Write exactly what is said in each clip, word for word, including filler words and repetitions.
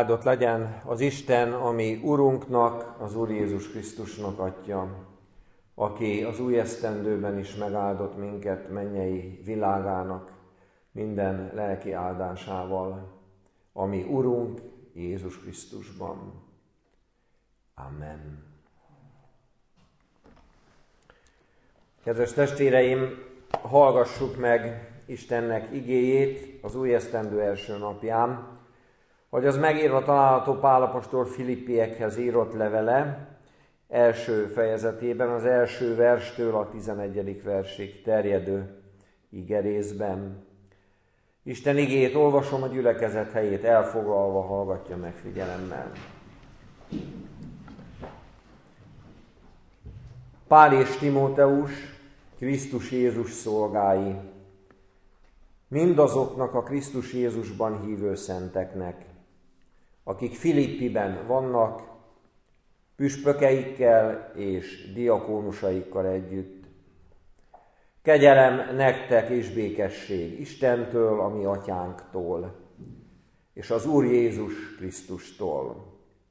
Áldott legyen az Isten, ami Urunknak, az Úr Jézus Krisztusnak Atya, aki az új esztendőben is megáldott minket mennyei világának minden lelki áldásával, ami Urunk Jézus Krisztusban. Amen. Kedves testvéreim, hallgassuk meg Istennek igéjét az új esztendő első napján, hogy az megírva található Pál apostol Filippiekhez írott levele első fejezetében, az első verstől a tizenegyedik versig terjedő igerészben. Isten igéjét olvasom, a gyülekezet helyét elfoglalva, hallgatja meg figyelemmel. Pál és Timóteus, Krisztus Jézus szolgái, mindazoknak a Krisztus Jézusban hívő szenteknek, akik Filippiben vannak, püspökeikkel és diakónusaikkal együtt. Kegyelem nektek és békesség Istentől, a mi atyánktól, és az Úr Jézus Krisztustól.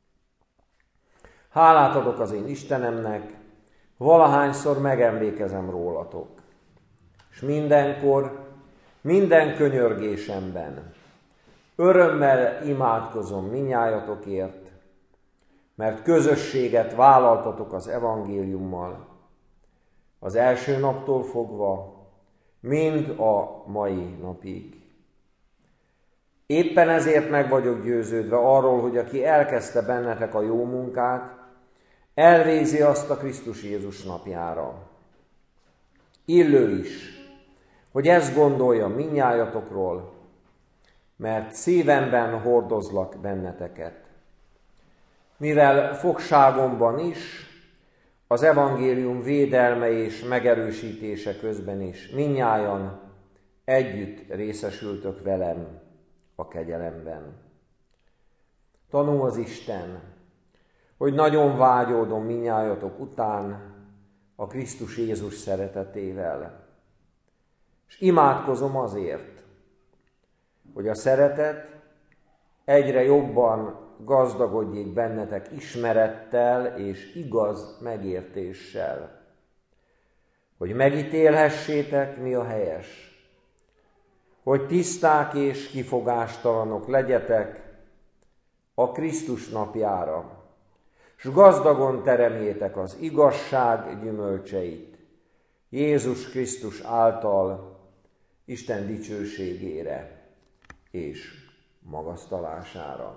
Hálát adok az én Istenemnek, valahányszor megemlékezem rólatok, és mindenkor, minden könyörgésemben örömmel imádkozom minnyájatokért, mert közösséget vállaltatok az evangéliummal, az első naptól fogva, mind a mai napig. Éppen ezért meg vagyok győződve arról, hogy aki elkezdte bennetek a jó munkát, elvégzi azt a Krisztus Jézus napjára. Illő is, hogy ezt gondoljam minnyájatokról, mert szívemben hordozlak benneteket. Mivel fogságomban is, az evangélium védelme és megerősítése közben is mindnyájan együtt részesültök velem a kegyelemben. Tanul az Isten, hogy nagyon vágyódom mindnyájatok után a Krisztus Jézus szeretetével, és imádkozom azért, hogy a szeretet egyre jobban gazdagodjék bennetek ismerettel és igaz megértéssel, hogy megítélhessétek, mi a helyes, hogy tiszták és kifogástalanok legyetek a Krisztus napjára, s gazdagon teremjétek az igazság gyümölcseit Jézus Krisztus által Isten dicsőségére és magasztalására.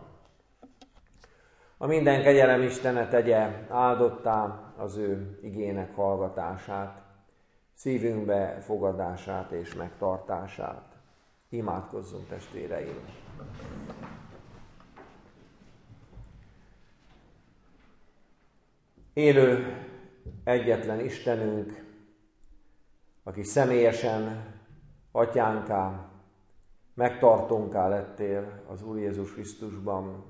A minden kegyelem Istene tegye áldottá az ő igének hallgatását, szívünkbe fogadását és megtartását. Imádkozzunk, testvéreim! Élő, egyetlen Istenünk, aki személyesen atyánká, megtartónká lettél az Úr Jézus Krisztusban.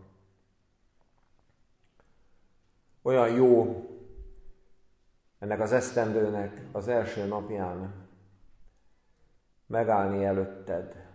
Olyan jó ennek az esztendőnek az első napján megállni előtted,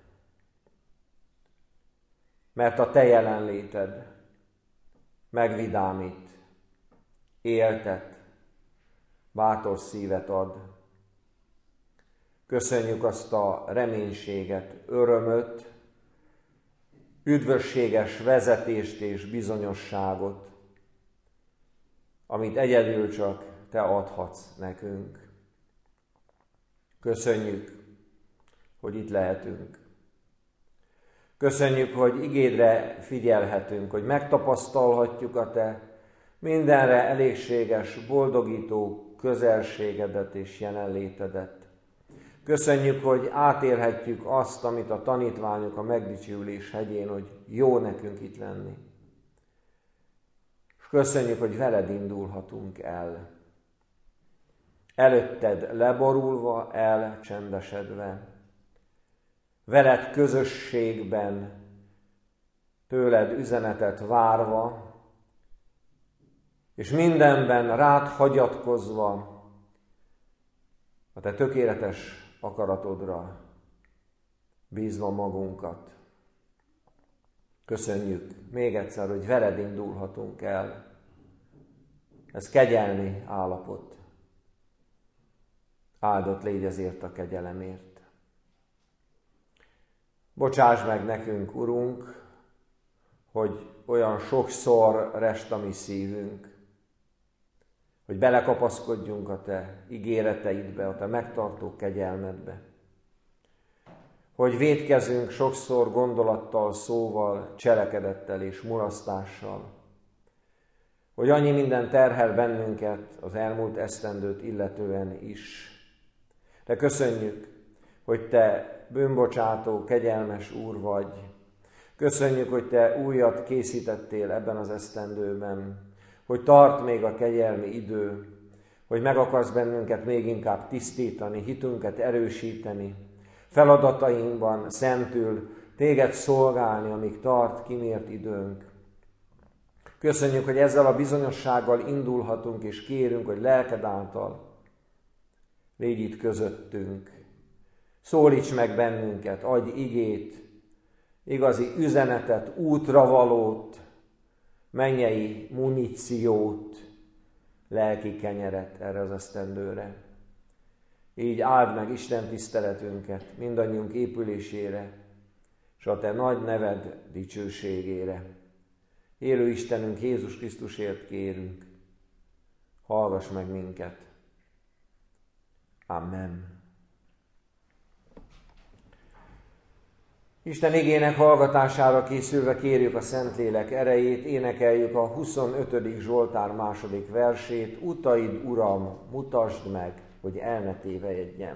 mert a te jelenléted megvidámít, éltet, bátor szívet ad. Köszönjük azt a reménységet, örömöt, üdvösséges vezetést és bizonyosságot, amit egyedül csak te adhatsz nekünk. Köszönjük, hogy itt lehetünk. Köszönjük, hogy igédre figyelhetünk, hogy megtapasztalhatjuk a te mindenre elégséges, boldogító közelségedet és jelenlétedet. Köszönjük, hogy átélhetjük azt, amit a tanítványok a megdicsőülés hegyén, hogy jó nekünk itt lenni. És köszönjük, hogy veled indulhatunk el. Előtted leborulva, elcsendesedve, veled közösségben, tőled üzenetet várva, és mindenben rád hagyatkozva, a te tökéletes akaratodra bízva magunkat. Köszönjük még egyszer, hogy veled indulhatunk el. Ez kegyelmi állapot. Áldott légy ezért a kegyelemért. Bocsáss meg nekünk, Urunk, hogy olyan sokszor rest a mi szívünk, hogy belekapaszkodjunk a Te ígéreteidbe, a Te megtartó kegyelmedbe. Hogy vétkezünk sokszor gondolattal, szóval, cselekedettel és mulasztással. Hogy annyi minden terhel bennünket az elmúlt esztendőt illetően is. De köszönjük, hogy Te bűnbocsátó, kegyelmes Úr vagy. Köszönjük, hogy Te újat készítettél ebben az esztendőben, hogy tart még a kegyelmi idő, hogy meg akarsz bennünket még inkább tisztítani, hitünket erősíteni, feladatainkban szentül Téged szolgálni, amíg tart kimért időnk. Köszönjük, hogy ezzel a bizonyossággal indulhatunk, és kérünk, hogy lelked által légy itt közöttünk. Szólíts meg bennünket, adj igét, igazi üzenetet, útravalót, mennyei muníciót, lelki kenyeret erre az esztendőre. Így áld meg Isten tiszteletünket mindannyiunk épülésére, és a Te nagy neved dicsőségére. Élő Istenünk, Jézus Krisztusért kérünk, hallgass meg minket. Amen. Isten igének hallgatására készülve kérjük a Szentlélek erejét, énekeljük a huszonötödik Zsoltár második versét, utaid, Uram, mutasd meg, hogy el ne tévejedjem.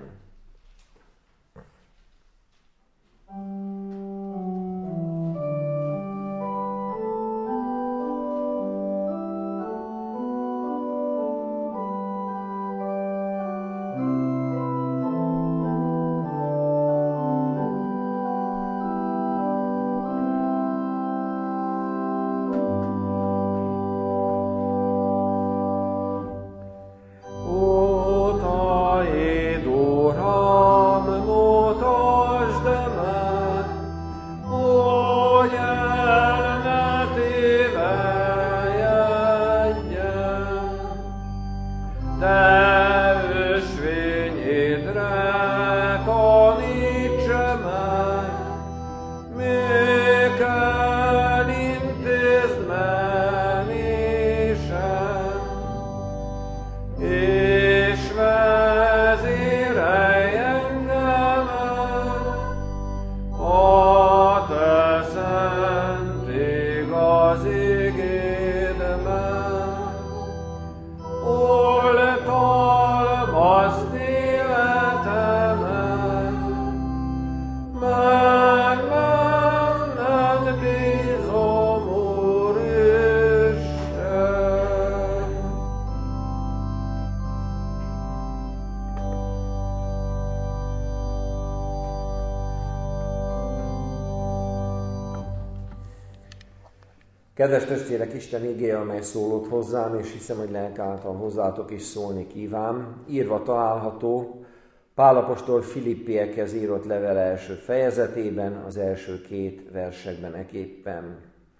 Kedves testvérek, Isten igéje, amely szólott hozzám, és hiszem, hogy lelk által hozzátok is szólni kíván, írva található Pál apostol Filippiekhez írott levele első fejezetében, az első két versekben eképpen.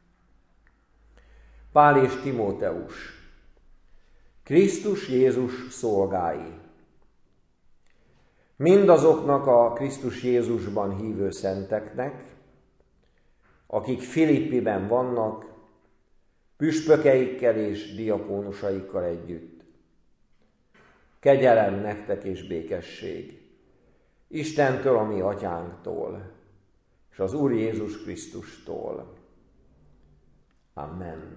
Pál és Timóteus, Krisztus Jézus szolgái. Mindazoknak a Krisztus Jézusban hívő szenteknek, akik Filippiben vannak, püspökeikkel és diakónusaikkal együtt. Kegyelem nektek és békesség Istentől, a mi atyánktól, és az Úr Jézus Krisztustól. Amen.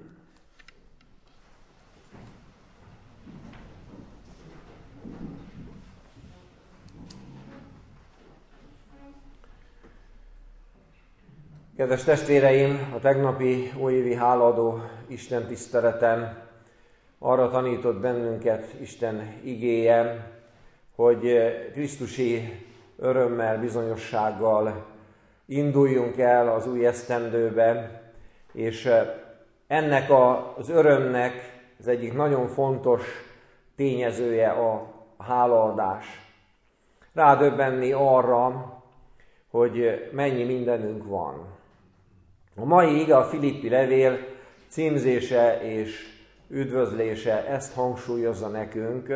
Kedves testvéreim, a tegnapi óévi hálaadó Isten tiszteleten arra tanított bennünket Isten igéje, hogy krisztusi örömmel, bizonyossággal induljunk el az új esztendőbe, és ennek az örömnek az egyik nagyon fontos tényezője a hálaadás. Rádöbbenni arra, hogy mennyi mindenünk van. A mai ige, a Filippi levél címzése és üdvözlése ezt hangsúlyozza nekünk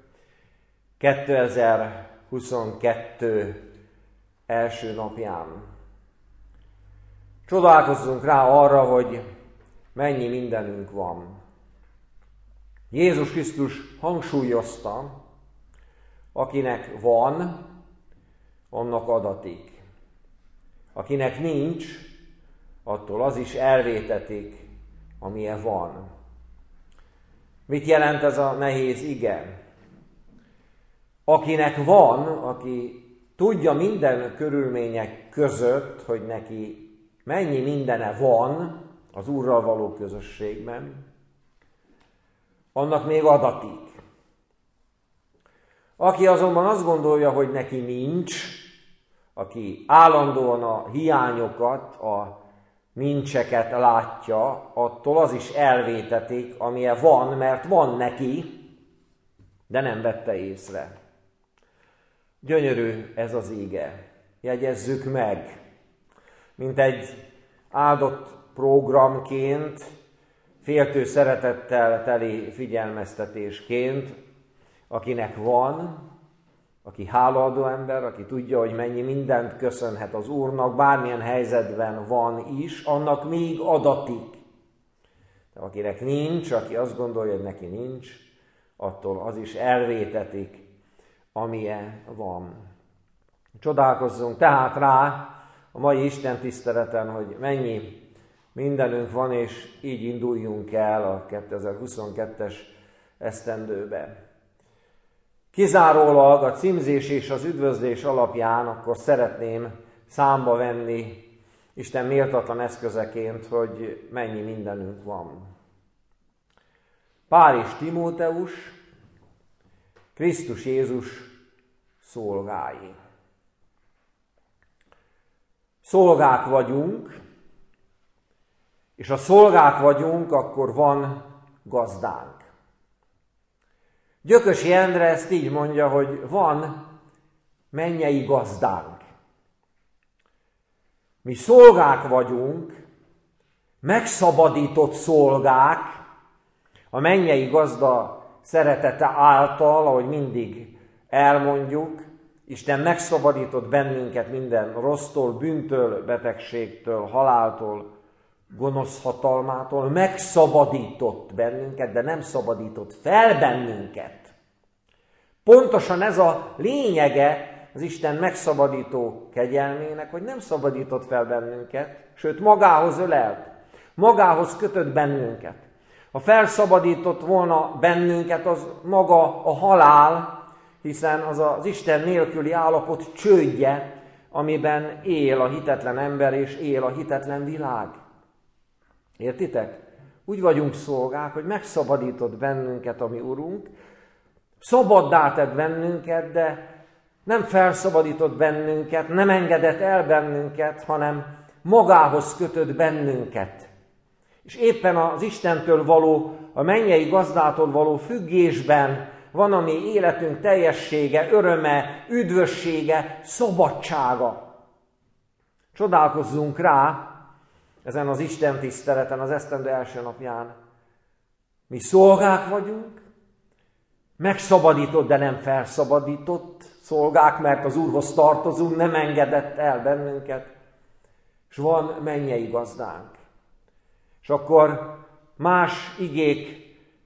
kétezer-huszonkettő első napján. Csodálkozzunk rá arra, hogy mennyi mindenünk van. Jézus Krisztus hangsúlyozta, akinek van, annak adatik. Akinek nincs, attól az is elvétetik, amilyen van. Mit jelent ez a nehéz ige? Akinek van, aki tudja minden körülmények között, hogy neki mennyi mindene van az Úrral való közösségben, annak még adatik. Aki azonban azt gondolja, hogy neki nincs, aki állandóan a hiányokat, a nincseket látja, attól az is elvétetik, amilyen van, mert van neki, de nem vette észre. Gyönyörű ez az ige. Jegyezzük meg, mint egy áldott programként, féltő szeretettel teli figyelmeztetésként, akinek van, aki hálaadó ember, aki tudja, hogy mennyi mindent köszönhet az Úrnak, bármilyen helyzetben van is, annak még adatik. De akinek nincs, aki azt gondolja, hogy neki nincs, attól az is elvétetik, amilyen van. Csodálkozzunk tehát rá a mai Isten tiszteleten, hogy mennyi mindenünk van, és így induljunk el a kétezer-huszonkettes esztendőbe. Kizárólag a címzés és az üdvözlés alapján akkor szeretném számba venni Isten méltatlan eszközeként, hogy mennyi mindenünk van. Pál és Timóteus, Krisztus Jézus szolgái. Szolgák vagyunk, és ha szolgák vagyunk, akkor van gazdánk. Gyökösi Endre ezt így mondja, hogy van mennyei gazdánk. Mi szolgák vagyunk, megszabadított szolgák, a mennyei gazda szeretete által, ahogy mindig elmondjuk, Isten megszabadított bennünket minden rossztól, bűntől, betegségtől, haláltól, gonosz hatalmától, megszabadított bennünket, de nem szabadított fel bennünket. Pontosan ez a lényege az Isten megszabadító kegyelmének, hogy nem szabadított fel bennünket, sőt magához ölelt, magához kötött bennünket. Ha felszabadított volna bennünket, az maga a halál, hiszen az az Isten nélküli állapot csődje, amiben él a hitetlen ember és él a hitetlen világ. Értitek? Úgy vagyunk szolgák, hogy megszabadított bennünket a mi Urunk, szabaddá tett bennünket, de nem felszabadított bennünket, nem engedett el bennünket, hanem magához kötött bennünket. És éppen az Istentől való, a mennyei gazdától való függésben van a mi életünk teljessége, öröme, üdvössége, szabadsága. Csodálkozzunk rá ezen az Isten tiszteleten, az esztendő első napján. Mi szolgák vagyunk, megszabadított, de nem felszabadított szolgák, mert az Úrhoz tartozunk, nem engedett el bennünket, és van mennyei gazdánk. És akkor más igék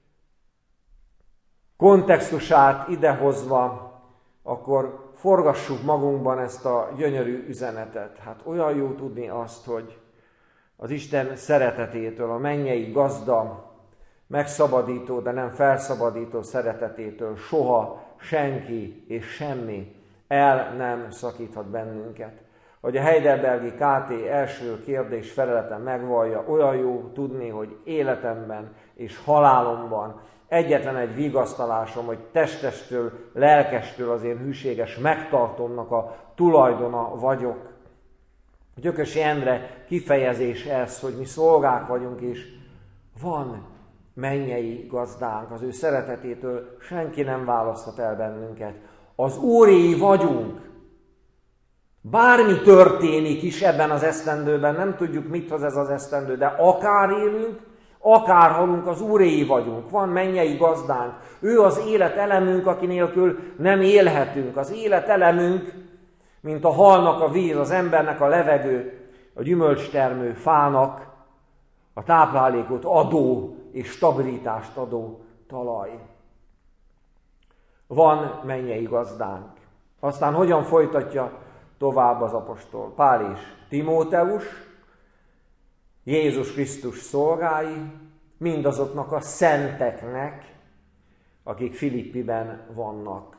kontextusát idehozva, akkor forgassuk magunkban ezt a gyönyörű üzenetet. Hát olyan jó tudni azt, hogy az Isten szeretetétől, a mennyei gazda megszabadító, de nem felszabadító szeretetétől soha senki és semmi el nem szakíthat bennünket. Hogy a Heidelbergi ká té első kérdés feleleten megvallja, olyan jó tudni, hogy életemben és halálomban egyetlen egy vigasztalásom, hogy testestől, lelkestől az én hűséges megtartomnak a tulajdona vagyok. Gyökösi Endre kifejezés ez, hogy mi szolgák vagyunk, és van mennyei gazdánk, az ő szeretetétől senki nem választhat el bennünket. Az Úréi vagyunk. Bármi történik is ebben az esztendőben, nem tudjuk, mit hoz ez az esztendő, de akár élünk, akár halunk, az Úréi vagyunk. Van mennyei gazdánk. Ő az élet elemünk, aki nélkül nem élhetünk. Az élet elemünk, mint a halnak a víz, az embernek a levegő, a gyümölcstermő fának a táplálékot adó és stabilitást adó talaj. Van mennyei gazdánk. Aztán hogyan folytatja tovább az apostol Pál és Timóteus, Jézus Krisztus szolgái, mindazoknak a szenteknek, akik Filippiben vannak.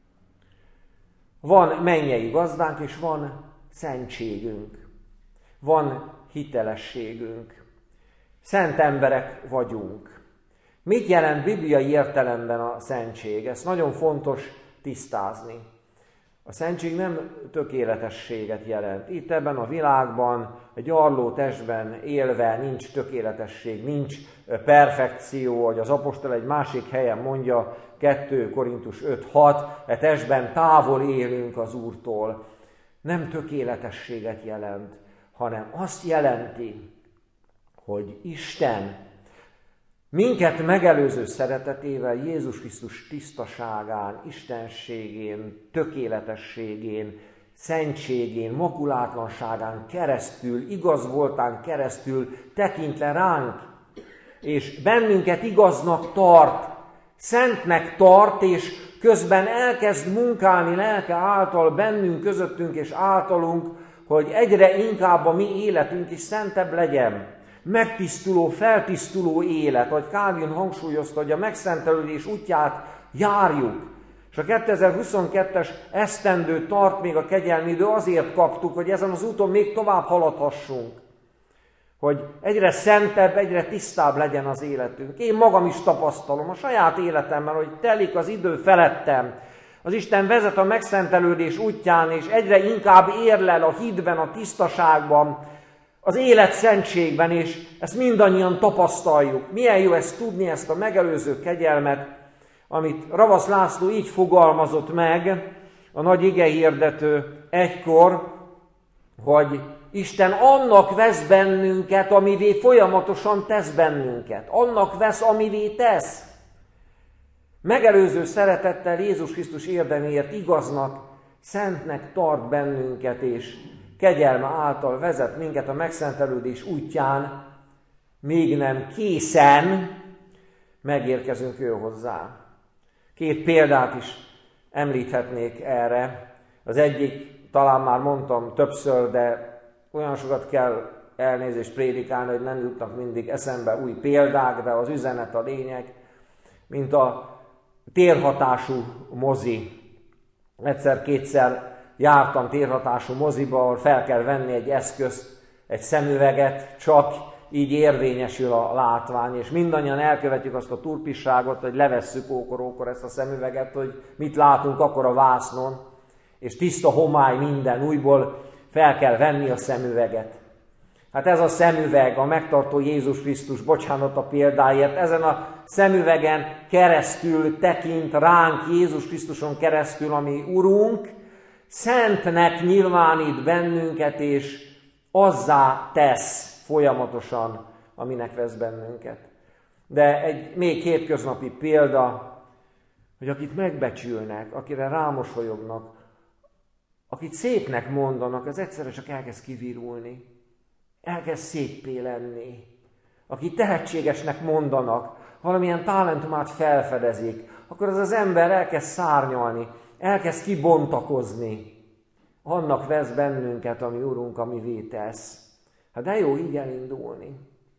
Van mennyei gazdánk, és van szentségünk. Van hitelességünk. Szent emberek vagyunk. Mit jelent bibliai értelemben a szentség? Ez nagyon fontos tisztázni. A szentség nem tökéletességet jelent. Itt ebben a világban, egy gyarló testben élve nincs tökéletesség, nincs perfekció, hogy az apostol egy másik helyen mondja, kettő Korintus öt hat, e testben távol élünk az Úrtól. Nem tökéletességet jelent, hanem azt jelenti, hogy Isten minket megelőző szeretetével Jézus Krisztus tisztaságán, istenségén, tökéletességén, szentségén, makulátlanságán keresztül, igaz voltán keresztül tekint le ránk, és bennünket igaznak tart, szentnek tart, és közben elkezd munkálni lelke által bennünk, közöttünk és általunk, hogy egyre inkább a mi életünk is szentebb legyen. Megtisztuló, feltisztuló élet, ahogy Calvin hangsúlyozta, hogy a megszentelődés útját járjuk. És a kétezer-huszonkettes esztendő tart még a kegyelmi idő, azért kaptuk, hogy ezen az úton még tovább haladhassunk. Hogy egyre szentebb, egyre tisztább legyen az életünk. Én magam is tapasztalom a saját életemben, hogy telik az idő felettem. Az Isten vezet a megszentelődés útján, és egyre inkább érlel a hitben, a tisztaságban, az élet szentségben, és ezt mindannyian tapasztaljuk. Milyen jó ezt tudni, ezt a megelőző kegyelmet, amit Ravasz László így fogalmazott meg, a nagy igehirdető egykor, hogy Isten annak vesz bennünket, amivé folyamatosan tesz bennünket. Annak vesz, amivé tesz. Megelőző szeretettel Jézus Krisztus érdeméért igaznak, szentnek tart bennünket, és kegyelme által vezet minket a megszentelődés útján, még nem készen megérkezünk ő hozzá. Két példát is említhetnék erre. Az egyik, talán már mondtam többször, de olyan sokat kell elnézést prédikálni, hogy nem jutnak mindig eszembe új példák, de az üzenet a lényeg, mint a térhatású mozi. Egyszer-kétszer jártam térhatású moziba, ahol fel kell venni egy eszközt, egy szemüveget, csak így érvényesül a látvány, és mindannyian elkövetjük azt a turpisságot, hogy levesszük ókor-ókor ezt a szemüveget, hogy mit látunk akkor a vásznon, és tiszta homály minden, újból fel kell venni a szemüveget. Hát ez a szemüveg, a megtartó Jézus Krisztus, bocsánat a példáért, ezen a szemüvegen keresztül tekint ránk Jézus Krisztuson keresztül, ami Urunk, szentnek nyilvánít bennünket, és azzá tesz folyamatosan, aminek vesz bennünket. De egy még hétköznapi példa, hogy akit megbecsülnek, akire rámosolyognak, akit szépnek mondanak, az egyszerre csak elkezd kivirulni, elkezd széppé lenni. Akit tehetségesnek mondanak, valamilyen talentumát felfedezik, akkor az az ember elkezd szárnyalni, elkezd kibontakozni. Annak vesz bennünket, ami Urunk, amivé tesz. Hát de jó így elindulni,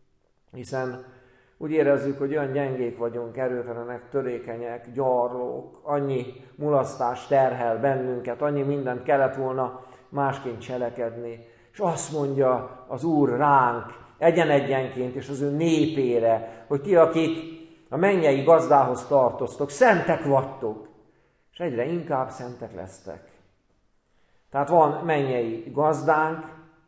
hiszen úgy érezzük, hogy olyan gyengék vagyunk, erőtlenek, törékenyek, gyarlók, annyi mulasztás terhel bennünket, annyi mindent kellett volna másként cselekedni. És azt mondja az Úr ránk, egyen-egyenként és az ő népére, hogy ti, akik a mennyei gazdához tartoztok, szentek vagytok, és egyre inkább szentek lesztek. Tehát van mennyei gazdánk,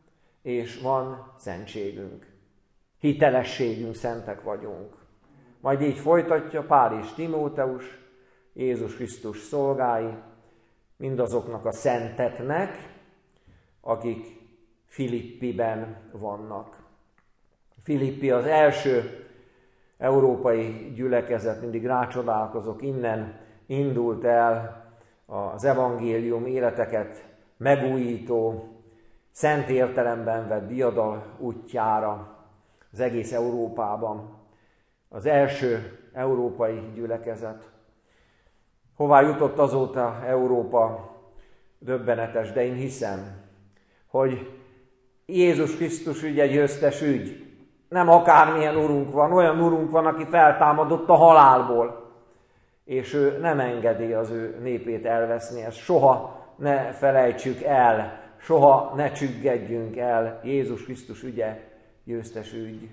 és van szentségünk. Hitelességünk, szentek vagyunk. Majd így folytatja Pál és Timóteus, Jézus Krisztus szolgái, mindazoknak a szenteknek, akik Filippiben vannak. Filippi az első európai gyülekezet, mindig rácsodálkozok, innen indult el az evangélium életeket megújító, szent értelemben vett diadal útjára az egész Európában. Az első európai gyülekezet. Hová jutott azóta Európa? Döbbenetes, de én hiszem, hogy Jézus Krisztus ügy egy győztes ügy. Nem akármilyen urunk van, olyan urunk van, aki feltámadott a halálból, és ő nem engedi az ő népét elveszni. Ezt soha ne felejtsük el, soha ne csüggedjünk el. Jézus Krisztus ügye győztes ügy.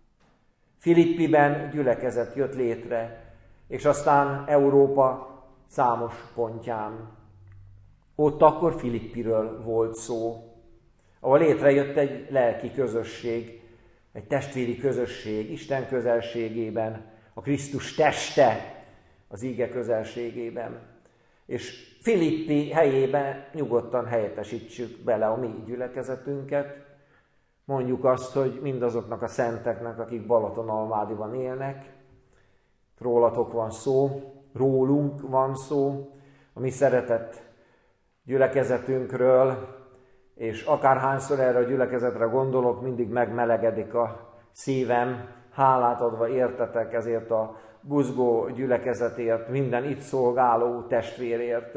Filippiben gyülekezet jött létre, és aztán Európa számos pontján. Ott akkor Filippiről volt szó, ahol létrejött egy lelki közösség, egy testvéri közösség, Isten közelségében, a Krisztus teste az íge közelségében. És Filippi helyében nyugodtan helyettesítsük bele a mi gyülekezetünket. Mondjuk azt, hogy mindazoknak a szenteknek, akik Balatonalmádiban élnek, rólatok van szó, rólunk van szó, a mi szeretett gyülekezetünkről, és akárhányszor erre a gyülekezetre gondolok, mindig megmelegedik a szívem, hálát adva értetek ezért a buzgó gyülekezetért, minden itt szolgáló testvérért.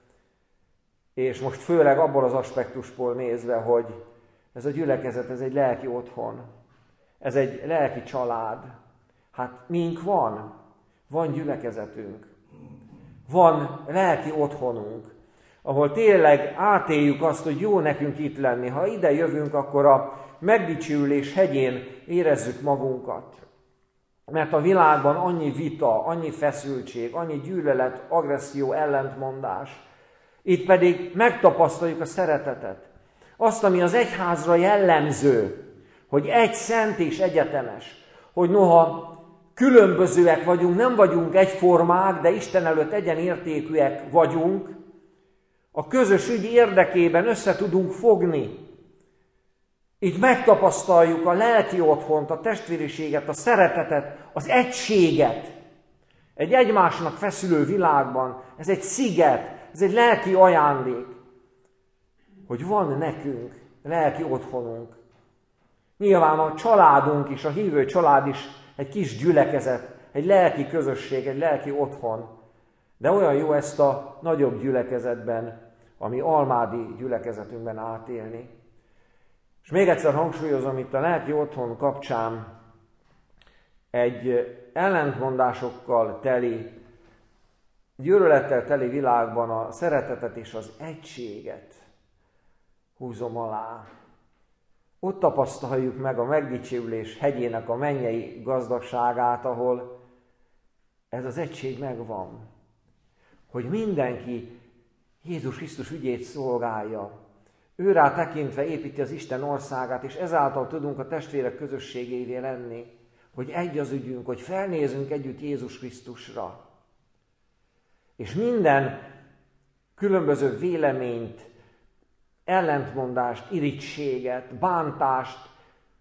És most főleg abból az aspektusból nézve, hogy ez a gyülekezet, ez egy lelki otthon, ez egy lelki család. Hát mink van, van gyülekezetünk, van lelki otthonunk, ahol tényleg átéljük azt, hogy jó nekünk itt lenni. Ha ide jövünk, akkor a megdicsülés hegyén érezzük magunkat. Mert a világban annyi vita, annyi feszültség, annyi gyűlölet, agresszió, ellentmondás. Itt pedig megtapasztaljuk a szeretetet. Azt, ami az egyházra jellemző, hogy egy szent és egyetemes, hogy noha különbözőek vagyunk, nem vagyunk egyformák, de Isten előtt egyenértékűek vagyunk, a közös ügy érdekében össze tudunk fogni. Így megtapasztaljuk a lelki otthont, a testvériséget, a szeretetet, az egységet. Egy egymásnak feszülő világban, ez egy sziget, ez egy lelki ajándék, hogy van nekünk lelki otthonunk. Nyilván a családunk is, a hívő család is egy kis gyülekezet, egy lelki közösség, egy lelki otthon. De olyan jó ezt a nagyobb gyülekezetben, ami almádi gyülekezetünkben átélni. És még egyszer hangsúlyozom, itt a lelki otthon kapcsán egy ellentmondásokkal teli, gyűlölettel teli világban a szeretetet és az egységet húzom alá. Ott tapasztaljuk meg a megdicsülés hegyének a mennyei gazdagságát, ahol ez az egység megvan. Hogy mindenki Jézus Krisztus ügyét szolgálja. Ő rá tekintve építi az Isten országát, és ezáltal tudunk a testvérek közösségévé lenni, hogy egy az ügyünk, hogy felnézünk együtt Jézus Krisztusra. És minden különböző véleményt, ellentmondást, irigységet, bántást,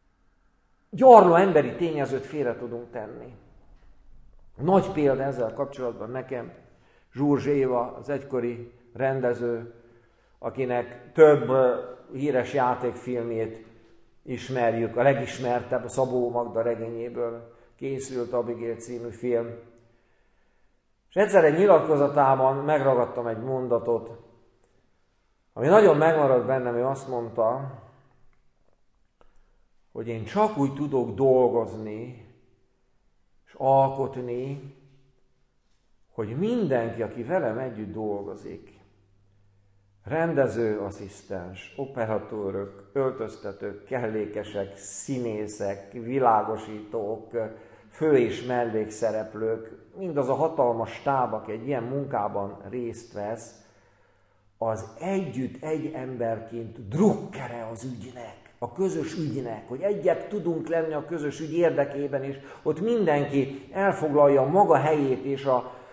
gyarló emberi tényezőt félre tudunk tenni. Nagy példa ezzel kapcsolatban nekem Zsúrzs Éva, az egykori rendező, akinek több híres játékfilmjét ismerjük, a legismertebb a Szabó Magda regényéből készült Abigail című film. És egyszer egy nyilatkozatában megragadtam egy mondatot, ami nagyon megmaradt bennem, ő azt mondta, hogy én csak úgy tudok dolgozni és alkotni, hogy mindenki, aki velem együtt dolgozik, rendező, asszisztens, operatőrök, öltöztetők, kellékesek, színészek, világosítók, fő- és mellékszereplők, mindaz a hatalmas stáb, aki egy ilyen munkában részt vesz, az együtt egy emberként drukkere az ügynek, a közös ügynek, hogy egyek tudunk lenni a közös ügy érdekében, és ott mindenki elfoglalja a maga helyét, és a,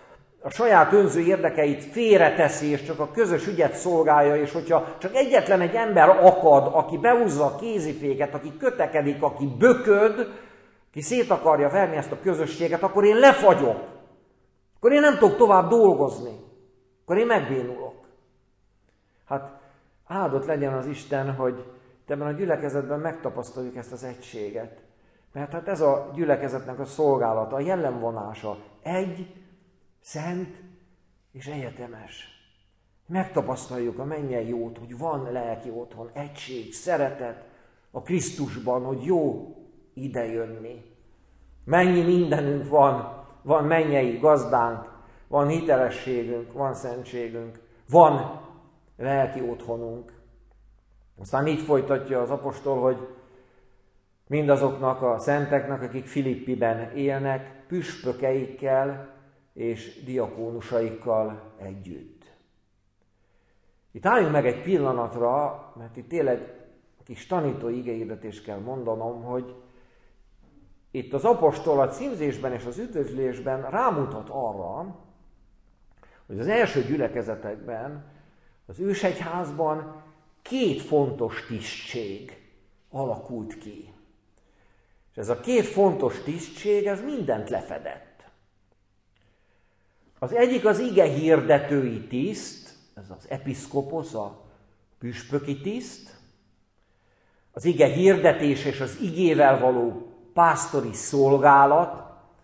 a saját önző érdekeit félreteszi, és csak a közös ügyet szolgálja, és hogyha csak egyetlen egy ember akad, aki behúzza a kéziféket, aki kötekedik, aki bököd, aki szét akarja verni ezt a közösséget, akkor én lefagyok. Akkor én nem tudok tovább dolgozni. Akkor én megbénulok. Hát áldott legyen az Isten, hogy ebben a gyülekezetben megtapasztaljuk ezt az egységet. Mert hát ez a gyülekezetnek a szolgálata, a jellemvonása. Egy, szent és egyetemes. Megtapasztaljuk a mennyei jót, hogy van lelki otthon, egység, szeretet a Krisztusban, hogy jó idejönni. Mennyi mindenünk van, van mennyei gazdánk, van hitelességünk, van szentségünk, van lelki otthonunk. Aztán így folytatja az apostol, hogy mindazoknak a szenteknek, akik Filippiben élnek, püspökeikkel és diakónusaikkal együtt. Itt álljunk meg egy pillanatra, mert itt tényleg kis tanító igehirdetést kell mondanom, hogy itt az apostol a címzésben és az üdvözlésben rámutat arra, hogy az első gyülekezetekben, az ősegyházban két fontos tisztség alakult ki. És ez a két fontos tisztség, ez mindent lefedett. Az egyik az ige hirdetői tiszt, ez az episzkoposz, a püspöki tiszt, az ige hirdetés és az igével való pásztori szolgálat.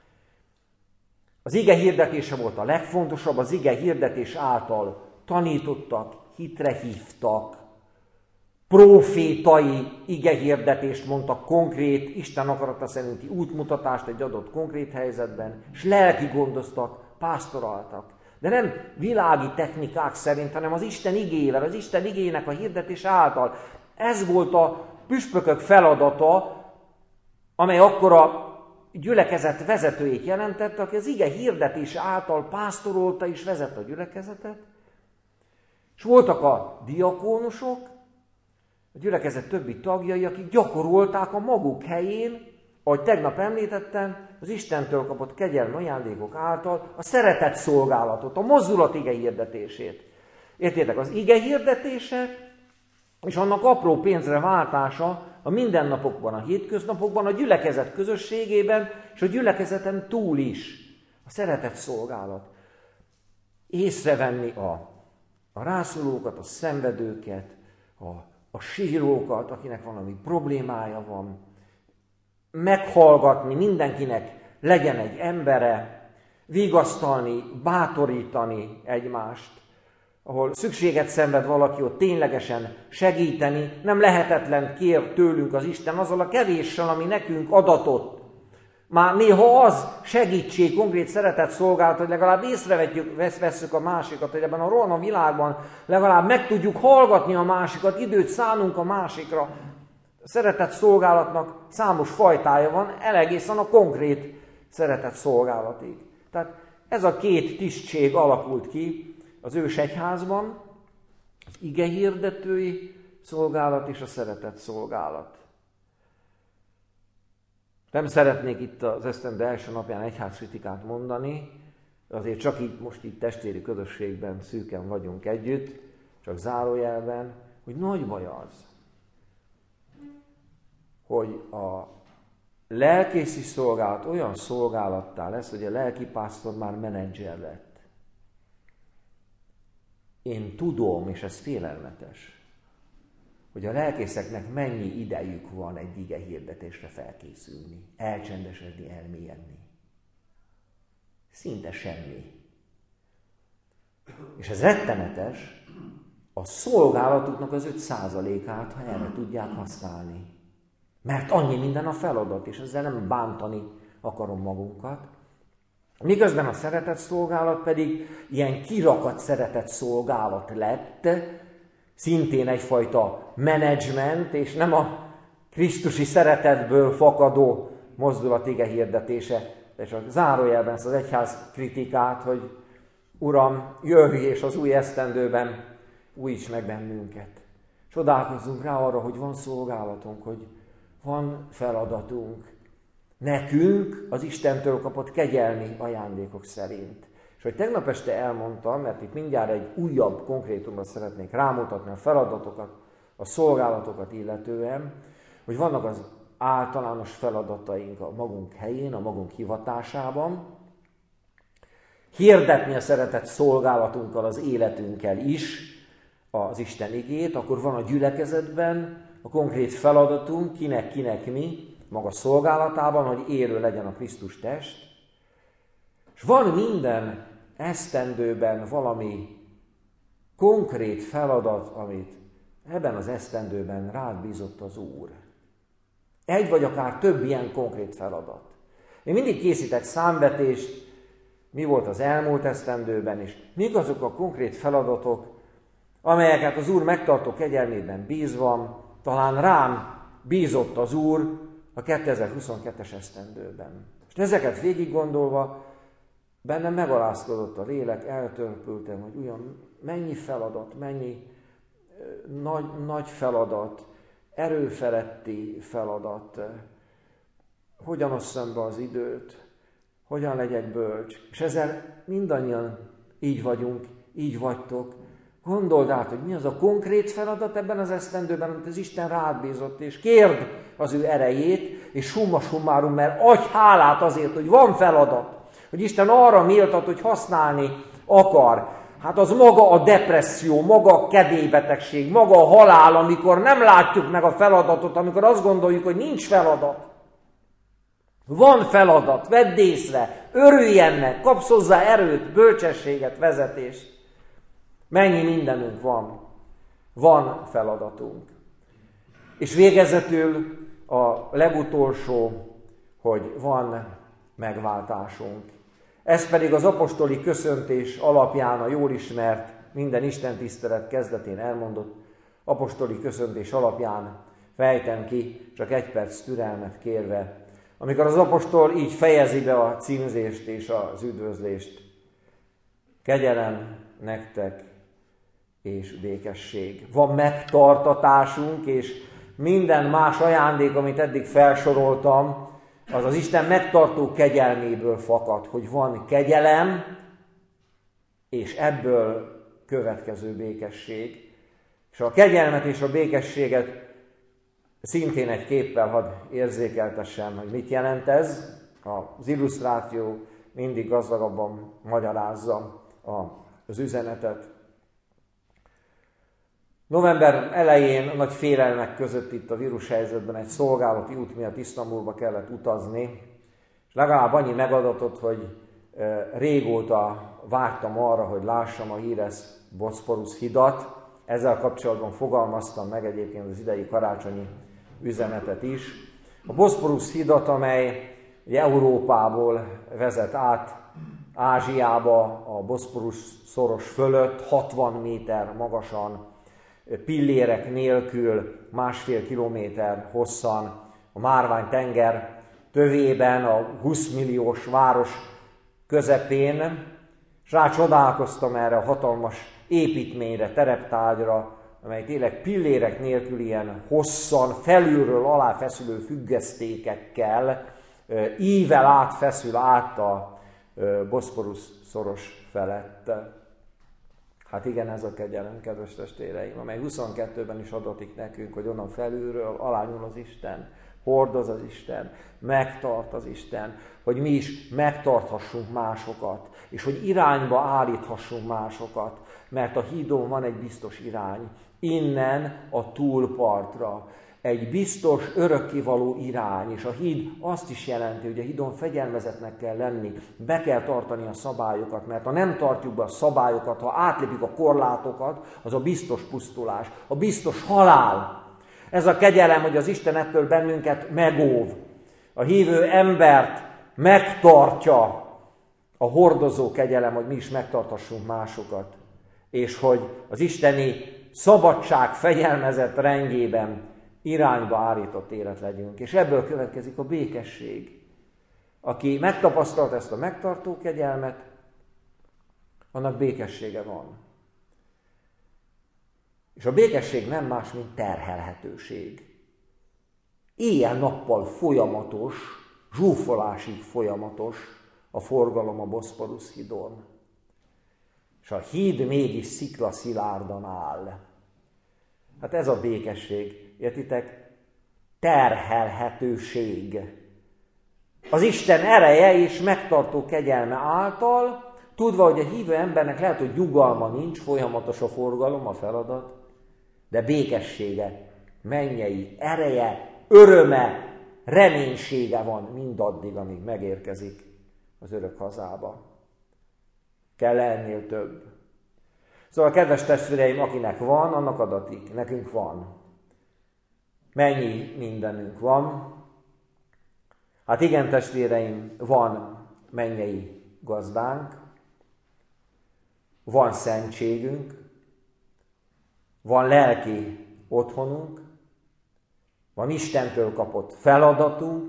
Az ige hirdetése volt a legfontosabb, az ige hirdetés által tanítottak, hitre hívtak, profétai igehirdetést mondtak, konkrét, Isten akarata szerinti útmutatást egy adott konkrét helyzetben, és lelki gondoztak, pásztoráltak. De nem világi technikák szerint, hanem az Isten igével, az Isten igének a hirdetés által. Ez volt a püspökök feladata, amely akkor a gyülekezet vezetőjét jelentette, aki az ige hirdetés által pásztorolta és vezette a gyülekezetet. És voltak a diakónusok, a gyülekezet többi tagjai, akik gyakorolták a maguk helyén, ahogy tegnap említettem, az Istentől kapott kegyelmi ajándékok által a szeretet szolgálatot, a mozdulat ige hirdetését. Értétek, az ige hirdetése és annak apró pénzre váltása a mindennapokban, a hétköznapokban, a gyülekezet közösségében és a gyülekezeten túl is. A szeretet szolgálat. Észrevenni a, a rászorulókat, a szenvedőket, a, a sírókat, akinek valami problémája van, meghallgatni, mindenkinek legyen egy embere, vigasztalni, bátorítani egymást, ahol szükséget szenved valaki, ott ténylegesen segíteni, nem lehetetlen kér tőlünk az Isten azzal a kevéssel, ami nekünk adatott. Már néha az segítség, konkrét szeretet szolgálat, hogy legalább észrevesszük vesszük a másikat, hogy ebben a rohanó világban legalább meg tudjuk hallgatni a másikat, időt szánunk a másikra. A szeretet szolgálatnak számos fajtája van, elegészen a konkrét szeretet szolgálatig. Tehát ez a két tisztség alakult ki az ősegyházban, az ige hirdetői szolgálat és a szeretet szolgálat. Nem szeretnék itt az esztende első napján egyházkritikát mondani, azért csak így most itt testvéri közösségben szűken vagyunk együtt, csak zárójelben, hogy nagy baj az, hogy a lelkészi szolgálat olyan szolgálattá lesz, hogy a lelkipásztor már menedzser lett. Én tudom, és ez félelmetes, hogy a lelkészeknek mennyi idejük van egy ige hirdetésre felkészülni, elcsendesedni, elmélyedni. Szinte semmi. És ez rettenetes, a szolgálatuknak az öt százalékát, ha erre tudják használni. Mert annyi minden a feladat, és ezzel nem bántani akarom magunkat. Miközben a szeretett szolgálat pedig ilyen kirakat szeretett szolgálat lett, szintén egyfajta menedzsment, és nem a krisztusi szeretetből fakadó mozdulat ige hirdetése. De csak zárójelben ezt az egyház kritikát, hogy Uram, jöjj, és az új esztendőben újíts meg bennünket. Csodálkozzunk rá arra, hogy van szolgálatunk, hogy van feladatunk. Nekünk az Istentől kapott kegyelmi ajándékok szerint. És hogy tegnap este elmondtam, mert itt mindjárt egy újabb konkrétumra szeretnék rámutatni a feladatokat, a szolgálatokat illetően, hogy vannak az általános feladataink a magunk helyén, a magunk hivatásában, hirdetni a szeretett szolgálatunkkal, az életünkkel is az Isten igét, akkor van a gyülekezetben a konkrét feladatunk, kinek-kinek mi, maga szolgálatában, hogy élő legyen a Krisztus test. És van minden esztendőben valami konkrét feladat, amit ebben az esztendőben rád bízott az Úr. Egy vagy akár több ilyen konkrét feladat. Én mindig készítek számvetést, mi volt az elmúlt esztendőben, és mik azok a konkrét feladatok, amelyeket az Úr megtartó kegyelmében bízva, talán rám bízott az Úr a kétezer-huszonkettes esztendőben. És ezeket végig gondolva, bennem megalázkodott a lélek, eltörpültem, hogy ugyan mennyi feladat, mennyi nagy, nagy feladat, erőfeletti feladat, hogyan osszam be az időt, hogyan legyek bölcs. És ezzel mindannyian így vagyunk, így vagytok. Gondold át, hogy mi az a konkrét feladat ebben az esztendőben, amit az Isten rád bízott, és kérd az ő erejét, és summa summarum, mert adj hálát azért, hogy van feladat, hogy Isten arra méltat, hogy használni akar. Hát az maga a depresszió, maga a kedélybetegség, maga a halál, amikor nem látjuk meg a feladatot, amikor azt gondoljuk, hogy nincs feladat. Van feladat, vedd észre, örülj ennek, kapsz hozzá erőt, bölcsességet, vezetést. Mennyi mindenünk van. Van feladatunk. És végezetül a legutolsó, hogy van megváltásunk. Ez pedig az apostoli köszöntés alapján a jól ismert, minden istentisztelet kezdetén elmondott apostoli köszöntés alapján fejtem ki, csak egy perc türelmet kérve, amikor az apostol így fejezi be a címzést és az üdvözlést. Kegyelem nektek és békesség. Van megtartatásunk, és minden más ajándék, amit eddig felsoroltam, az az Isten megtartó kegyelméből fakad, hogy van kegyelem, és ebből következő békesség. És a kegyelmet és a békességet szintén egy képpel hadd érzékeltessem, hogy mit jelent ez. Az illusztráció mindig gazdagabban magyarázza az üzenetet. November elején nagy félelmek között itt a vírushelyzetben egy szolgálati út miatt Isztambulba kellett utazni, és legalább annyi megadatott, hogy régóta vártam arra, hogy lássam a híres Boszporusz hidat. Ezzel kapcsolatban fogalmaztam meg egyébként az idei karácsonyi üzenetet is. A Boszporusz hidat, amely Európából vezet át Ázsiába, a Boszporusz szoros fölött, hatvan méter magasan, pillérek nélkül, másfél kilométer hosszan, a Márvány tenger tövében, a húsz milliós város közepén, és rácsodálkoztam erre a hatalmas építményre, tereptárgyra, amely tényleg pillérek nélkül ilyen hosszan, felülről alá feszülő függesztékekkel, ível át feszül át a Boszporusz szoros felett. Hát igen, ez a kegyelem, kedves testvéreim, amely huszonkettőben is adatik nekünk, hogy onnan felülről alányul az Isten, hordoz az Isten, megtart az Isten, hogy mi is megtarthassunk másokat, és hogy irányba állíthassunk másokat, mert a hídon van egy biztos irány, innen a túlpartra. Egy biztos, örökkévaló irány, és a híd azt is jelenti, hogy a hídon fegyelmezetnek kell lenni, be kell tartani a szabályokat, mert ha nem tartjuk be a szabályokat, ha átlépjük a korlátokat, az a biztos pusztulás, a biztos halál. Ez a kegyelem, hogy az Isten ettől bennünket megóv. A hívő embert megtartja a hordozó kegyelem, hogy mi is megtartassunk másokat, és hogy az isteni szabadság fegyelmezett rendjében irányba állított élet legyünk. És ebből következik a békesség. Aki megtapasztalt ezt a megtartó kegyelmet, annak békessége van. És a békesség nem más, mint terhelhetőség. Éjjel-nappal folyamatos, zsúfolásig folyamatos a forgalom a Boszporusz hídon. és a híd mégis sziklaszilárdan áll. Hát ez a békesség, értitek? Terhelhetőség. Az Isten ereje és megtartó kegyelme által, tudva, hogy a hívő embernek lehet, hogy nyugalma nincs, folyamatos a forgalom, a feladat, de békessége, mennyei ereje, öröme, reménysége van mindaddig, amíg megérkezik az örök hazába. Kell ennél több. Szóval, kedves testvéreim, akinek van, annak adatik. Nekünk van. Mennyi mindenünk van. Hát igen, testvéreim, van mennyei gazdánk, van szentségünk, van lelki otthonunk, van Istentől kapott feladatunk,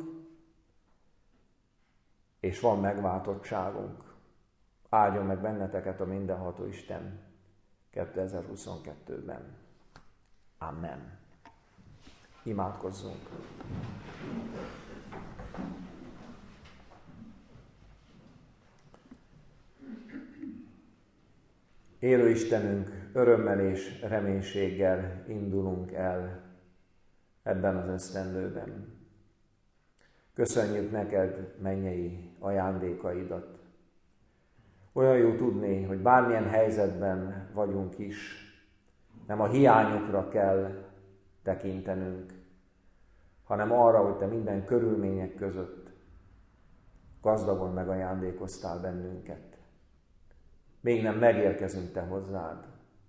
és van megváltottságunk. Áldjon meg benneteket a mindenható Isten kétezer-huszonkettőben. Amen. Imádkozzunk. Élő Istenünk, örömmel és reménységgel indulunk el ebben az esztendőben. Köszönjük neked mennyei ajándékaidat. Olyan jó tudni, hogy bármilyen helyzetben vagyunk is, nem a hiányokra kell tekintenünk, hanem arra, hogy te minden körülmények között gazdagon megajándékoztál bennünket. Még nem megérkezünk te hozzád.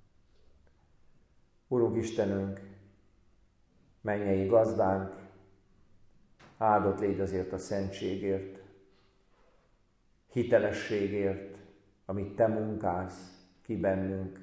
Urunk Istenünk, mennyei gazdánk, áldott légy azért a szentségért, hitelességért, amit te munkálsz ki bennünk.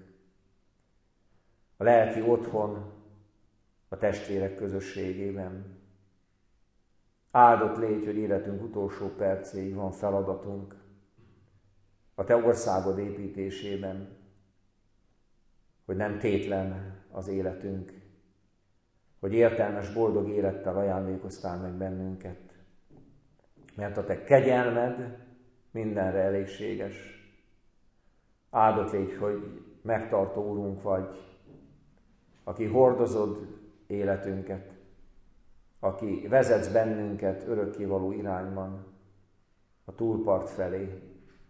A lelki otthon a testvérek közösségében. Áldott légy, hogy életünk utolsó percéig van feladatunk a te országod építésében, hogy nem tétlen az életünk, hogy értelmes, boldog élettel ajándékoztál meg bennünket, mert a te kegyelmed mindenre elégséges. Áldott légy, hogy megtartó Urunk vagy, aki hordozod életünket, aki vezetsz bennünket örökkévaló irányban, a túlpart felé.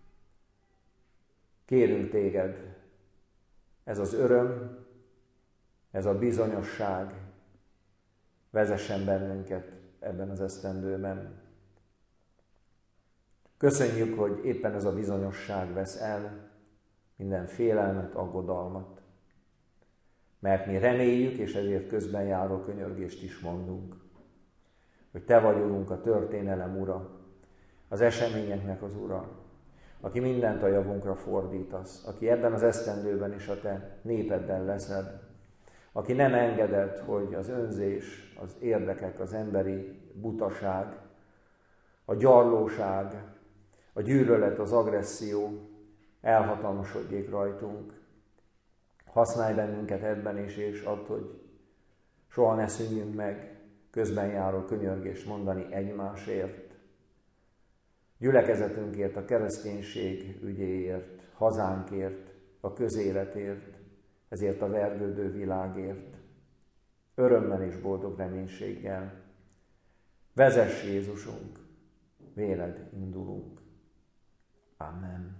Kérünk téged, ez az öröm, ez a bizonyosság vezessen bennünket ebben az esztendőben. Köszönjük, hogy éppen ez a bizonyosság vesz el minden félelmet, aggodalmat, mert mi reméljük, és ezért közben járó könyörgést is mondunk, hogy te vagy, Urunk, a történelem ura, az eseményeknek az ura, aki mindent a javunkra fordítasz, aki ebben az esztendőben is a te népeddel leszel, aki nem engedett, hogy az önzés, az érdekek, az emberi butaság, a gyarlóság, a gyűlölet, az agresszió elhatalmasodjék rajtunk. Használj bennünket ebben is, és add, hogy soha ne szűnjünk meg közben járó könyörgést mondani egymásért, gyülekezetünkért, a kereszténység ügyéért, hazánkért, a közéletért, ezért a vergődő világért. Örömmel és boldog reménységgel. Vezess, Jézusunk, véled indulunk. Amen.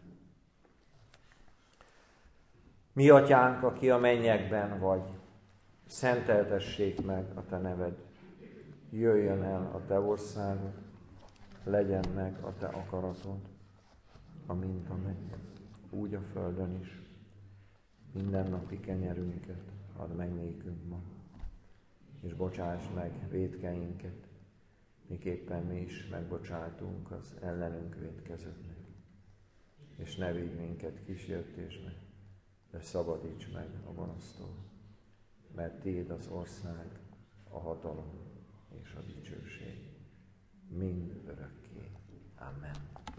Mi atyánk, aki a mennyekben vagy, szenteltessék meg a te neved. Jöjjön el a te országod, legyen meg a te akaratod, amint a mennyben, úgy a földön is. Mindennapi kenyerünket add meg nékünk ma, és bocsáss meg vétkeinket, miképpen mi is megbocsátunk az ellenünk vétkezőknek. És ne vigy minket kísértésbe, de szabadíts meg a gonosztól, mert tiéd az ország, a hatalom és a dicsőség mind örökké. Amen.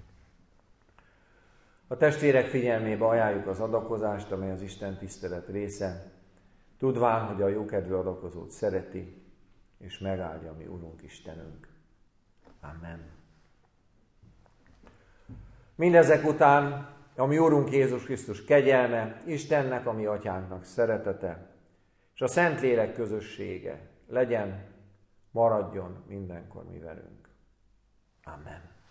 A testvérek figyelmébe ajánljuk az adakozást, amely az Isten tisztelet része, tudván, hogy a jókedvű adakozót szereti, és megáldja mi Urunk Istenünk. Amen. Mindezek után a a mi Úrunk Jézus Krisztus kegyelme, Istennek, a mi Atyánknak szeretete, és a Szentlélek közössége legyen, maradjon mindenkor mi velünk. Amen.